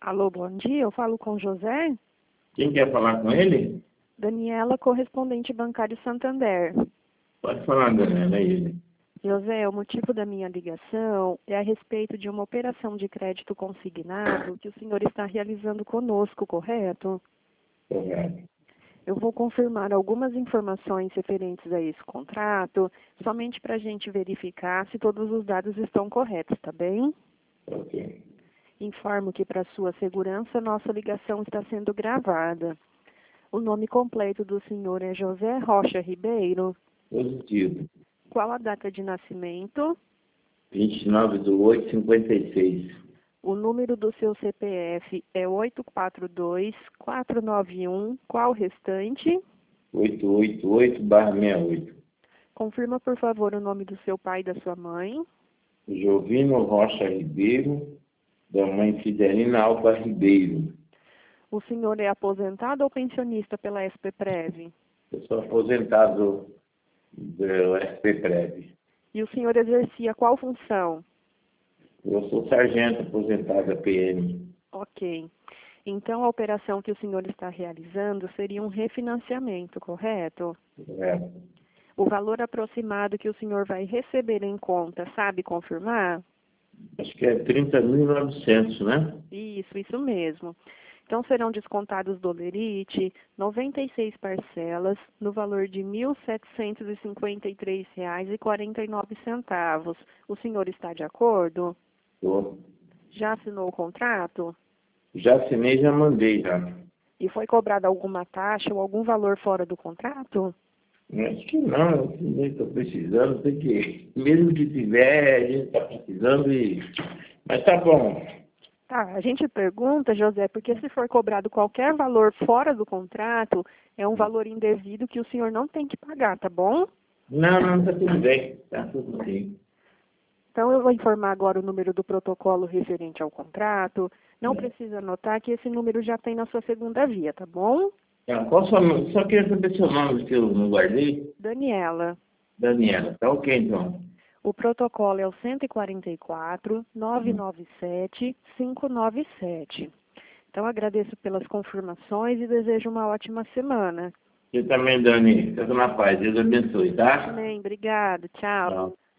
Alô, bom dia. Eu falo com José? Quem quer falar com ele? Daniela, correspondente bancário Santander. Pode falar, Daniela, é ele. José, o motivo da minha ligação é a respeito de uma operação de crédito consignado que o senhor está realizando conosco, correto? Correto. Eu vou confirmar algumas informações referentes a esse contrato, somente para a gente verificar se todos os dados estão corretos, tá bem? Ok. Informo que, para sua segurança, nossa ligação está sendo gravada. O nome completo do senhor é José Rocha Ribeiro. Positivo. Qual a data de nascimento? 29/8/56. O número do seu CPF é 842-491. Qual o restante? 888/68. Confirma, por favor, o nome do seu pai e da sua mãe. Jovino Rocha Ribeiro, da mãe Fidelina Alba Ribeiro. O senhor é aposentado ou pensionista pela SPPrev? Eu sou aposentado do SPPrev. E o senhor exercia qual função? Eu sou sargento aposentado da PM. Ok. Então, a operação que o senhor está realizando seria um refinanciamento, correto? Correto. O valor aproximado que o senhor vai receber em conta, sabe confirmar? Acho que é 30.900, né? Isso mesmo. Então, serão descontados do Lerite 96 parcelas no valor de R$ 1.753,49. O senhor está de acordo? Tô. Já assinou o contrato? Já assinei, já mandei, já. E foi cobrada alguma taxa ou algum valor fora do contrato? Acho que não, estou precisando, tem que, mesmo que tiver, a gente está precisando e... Mas tá bom. Tá, a gente pergunta, José, porque se for cobrado qualquer valor fora do contrato, é um valor indevido que o senhor não tem que pagar, tá bom? Não, tá tudo bem, tá tudo bem. Então, eu vou informar agora o número do protocolo referente ao contrato. Não precisa anotar que esse número já tem na sua segunda via, tá bom? Tá, qual seu nome? Só queria saber seu nome, que eu não guardei. Daniela, Daniela, tá ok então. o protocolo é o 144-997-597. Então, agradeço pelas confirmações e desejo uma ótima semana. Você também, Dani, fica na paz, Deus abençoe, tá? Amém, obrigado, tchau. Tchau.